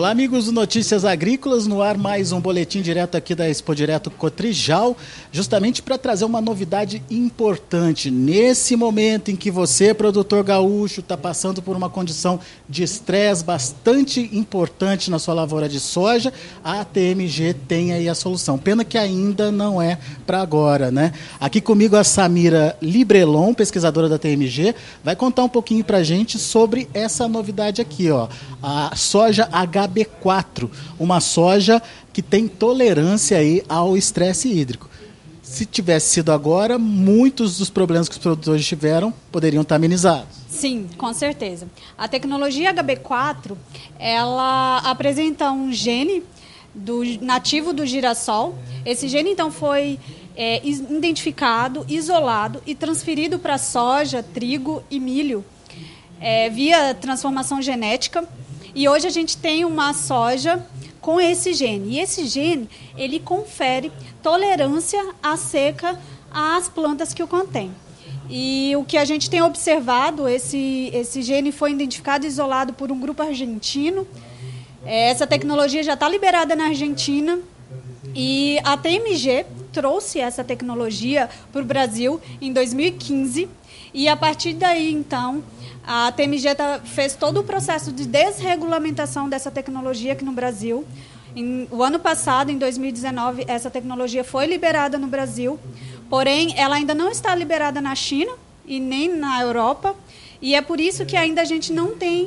Olá, amigos do Notícias Agrícolas, no ar mais um boletim direto aqui da Expo Direto Cotrijal, justamente para trazer uma novidade importante. Nesse momento em que você, produtor gaúcho, está passando por uma condição de estresse bastante importante na sua lavoura de soja, a TMG tem aí a solução. Pena que ainda não é para agora, né? Aqui comigo a Samira Librelon, pesquisadora da TMG, vai contar um pouquinho para a gente sobre essa novidade aqui, ó, a soja HB4, uma soja que tem tolerância aí ao estresse hídrico. Se tivesse sido agora, muitos dos problemas que os produtores tiveram poderiam estar amenizados. Sim, com certeza. A tecnologia HB4, ela apresenta um gene nativo do girassol. Esse gene, então, foi identificado, isolado e transferido para soja, trigo e milho via transformação genética. E hoje a gente tem uma soja com esse gene. E esse gene, ele confere tolerância à seca às plantas que o contém. E o que a gente tem observado, esse gene foi identificado e isolado por um grupo argentino. Essa tecnologia já está liberada na Argentina. E a TMG trouxe essa tecnologia para o Brasil em 2015. E a partir daí, então, a TMG fez todo o processo de desregulamentação dessa tecnologia aqui no Brasil. O ano passado, em 2019, essa tecnologia foi liberada no Brasil, porém, ela ainda não está liberada na China e nem na Europa, e é por isso que ainda a gente não tem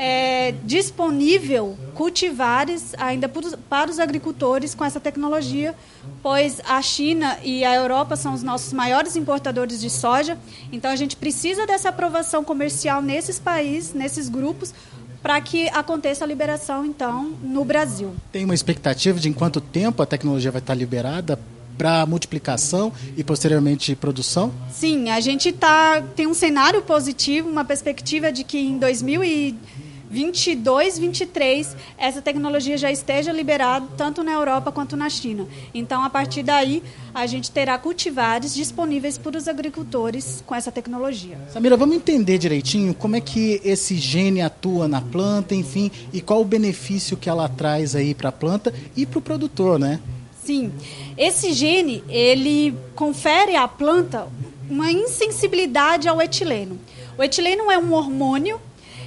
disponível cultivares ainda para os agricultores com essa tecnologia, pois a China e a Europa são os nossos maiores importadores de soja, então a gente precisa dessa aprovação comercial nesses países, nesses grupos, para que aconteça a liberação, então, no Brasil. Tem uma expectativa de em quanto tempo a tecnologia vai estar liberada para multiplicação e, posteriormente, produção? Sim, a gente tem um cenário positivo, uma perspectiva de que em 2022, 2023, essa tecnologia já esteja liberada tanto na Europa quanto na China. Então, a partir daí, a gente terá cultivares disponíveis para os agricultores com essa tecnologia. Samira, vamos entender direitinho como é que esse gene atua na planta, enfim, e qual o benefício que ela traz aí para a planta e para o produtor, né? Sim, esse gene, ele confere à planta uma insensibilidade ao etileno. O etileno é um hormônio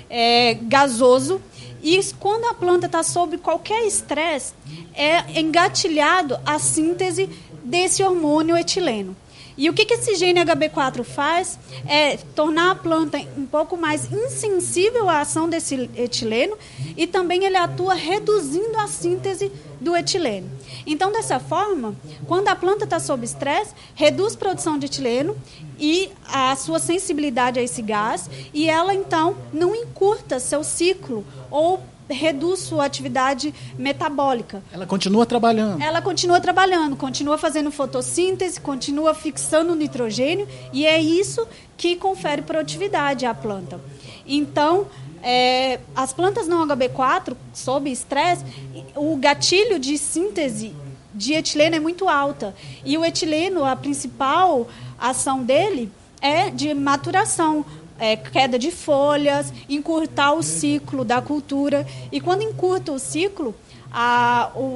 gasoso e quando a planta está sob qualquer estresse, é engatilhado a síntese desse hormônio etileno. E o que esse gene HB4 faz é tornar a planta um pouco mais insensível à ação desse etileno e também ele atua reduzindo a síntese do etileno. Então, dessa forma, quando a planta está sob estresse, reduz a produção de etileno e a sua sensibilidade a esse gás e ela, então, não encurta seu ciclo ou reduz sua atividade metabólica. Ela continua trabalhando. Ela continua trabalhando, continua fazendo fotossíntese, continua fixando o nitrogênio e é isso que confere produtividade à planta. Então, as plantas não HB4, sob estresse, o gatilho de síntese de etileno é muito alta. E o etileno, a principal ação dele é de maturação, queda de folhas, encurtar o ciclo da cultura. E quando encurta o ciclo, o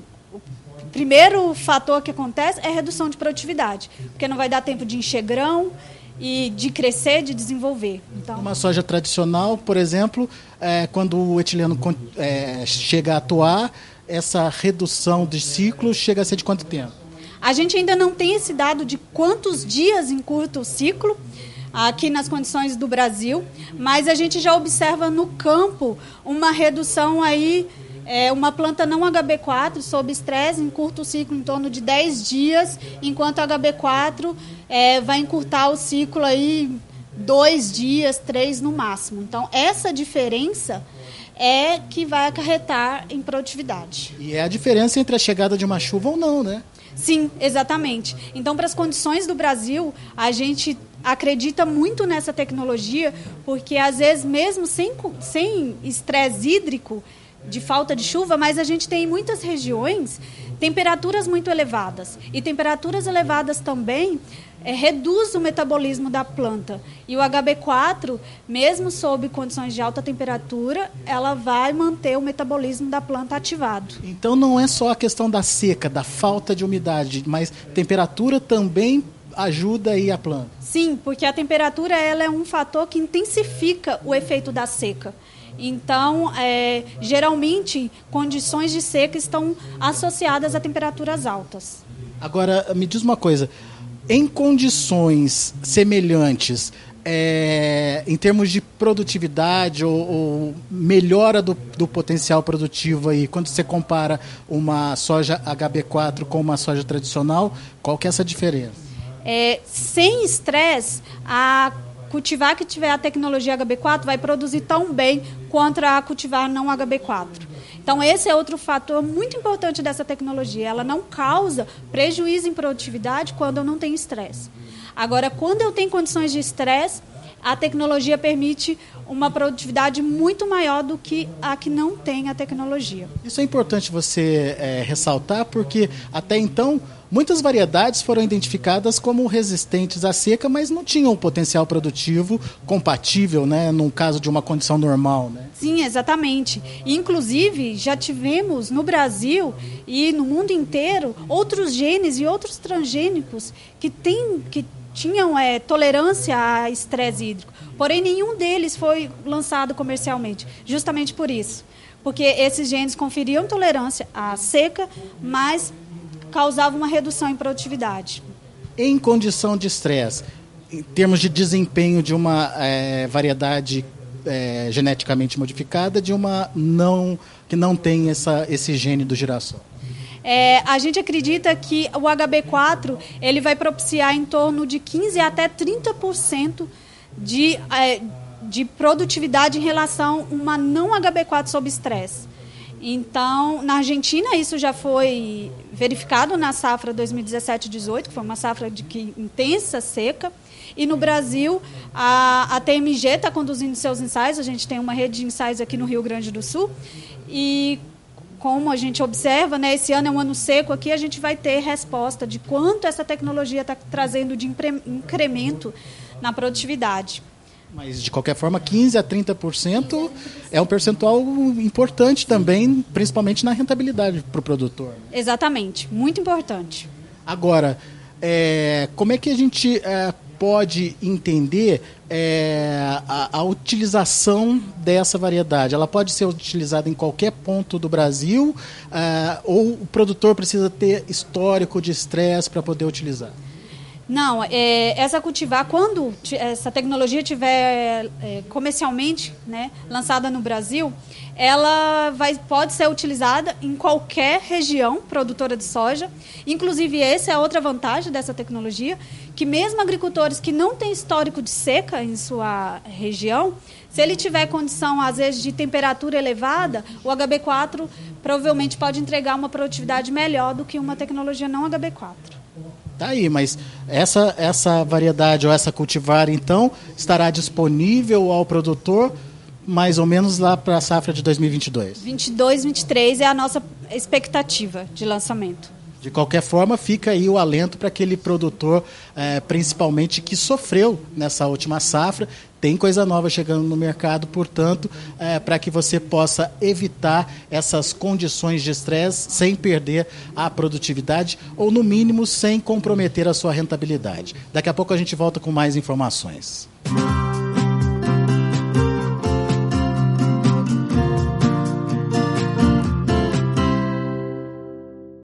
primeiro fator que acontece é a redução de produtividade, porque não vai dar tempo de encher grão e de crescer, de desenvolver. Então, uma soja tradicional, por exemplo, quando o etileno chega a atuar, essa redução de ciclo chega a ser de quanto tempo? A gente ainda não tem esse dado de quantos dias encurta o ciclo aqui nas condições do Brasil, mas a gente já observa no campo uma redução aí, uma planta não HB4 sob estresse encurta o ciclo em torno de 10 dias, enquanto a HB4 vai encurtar o ciclo aí 2 dias, 3 no máximo. Então, essa diferença é que vai acarretar em produtividade. E é a diferença entre a chegada de uma chuva ou não, né? Sim, exatamente. Então, para as condições do Brasil, a gente acredita muito nessa tecnologia, porque às vezes mesmo sem estresse hídrico, de falta de chuva, mas a gente tem muitas regiões temperaturas muito elevadas. E temperaturas elevadas também reduz o metabolismo da planta. E o HB4, mesmo sob condições de alta temperatura, ela vai manter o metabolismo da planta ativado. Então não é só a questão da seca, da falta de umidade, mas temperatura também ajuda aí a planta. Sim, porque a temperatura ela é um fator que intensifica o efeito da seca. Então, geralmente, condições de seca estão associadas a temperaturas altas. Agora, me diz uma coisa, em condições semelhantes, em termos de produtividade ou melhora do potencial produtivo aí, quando você compara uma soja HB4 com uma soja tradicional, qual que é essa diferença? Sem estresse, a cultivar que tiver a tecnologia HB4 vai produzir tão bem quanto a cultivar não HB4. Então, esse é outro fator muito importante dessa tecnologia. Ela não causa prejuízo em produtividade quando eu não tenho estresse. Agora, quando eu tenho condições de estresse, a tecnologia permite uma produtividade muito maior do que a que não tem a tecnologia. Isso é importante você ressaltar, porque até então muitas variedades foram identificadas como resistentes à seca, mas não tinham o potencial produtivo compatível, né, num caso de uma condição normal, né? Sim, exatamente. Inclusive, já tivemos no Brasil e no mundo inteiro outros genes e outros transgênicos que tinham tolerância a estresse hídrico. Porém, nenhum deles foi lançado comercialmente, justamente por isso. Porque esses genes conferiam tolerância à seca, mas causavam uma redução em produtividade. Em condição de estresse, em termos de desempenho de uma variedade geneticamente modificada, de uma que não tem esse gene do girassol? A gente acredita que o HB4 ele vai propiciar em torno de 15% até 30% de produtividade em relação a uma não HB4 sob estresse. Então, na Argentina, isso já foi verificado na safra 2017-18, que foi uma safra de intensa seca. E no Brasil, a TMG está conduzindo seus ensaios. A gente tem uma rede de ensaios aqui no Rio Grande do Sul. E como a gente observa, né, esse ano é um ano seco aqui, a gente vai ter resposta de quanto essa tecnologia está trazendo de incremento na produtividade. Mas, de qualquer forma, 15% a 30% é um percentual importante também, principalmente na rentabilidade para o produtor. Exatamente, muito importante. Agora, como é que a gente pode entender a utilização dessa variedade? Ela pode ser utilizada em qualquer ponto do Brasil ou o produtor precisa ter histórico de estresse para poder utilizar? Não, essa cultivar, quando essa tecnologia estiver comercialmente, né, lançada no Brasil, ela pode ser utilizada em qualquer região produtora de soja. Inclusive, essa é outra vantagem dessa tecnologia, que mesmo agricultores que não têm histórico de seca em sua região, se ele tiver condição, às vezes, de temperatura elevada, o HB4 provavelmente pode entregar uma produtividade melhor do que uma tecnologia não HB4. Tá aí, mas essa variedade ou essa cultivar, então, estará disponível ao produtor mais ou menos lá para a safra de 2022? 22, 23 é a nossa expectativa de lançamento. De qualquer forma, fica aí o alento para aquele produtor, principalmente que sofreu nessa última safra. Tem coisa nova chegando no mercado, portanto, para que você possa evitar essas condições de estresse sem perder a produtividade ou, no mínimo, sem comprometer a sua rentabilidade. Daqui a pouco a gente volta com mais informações.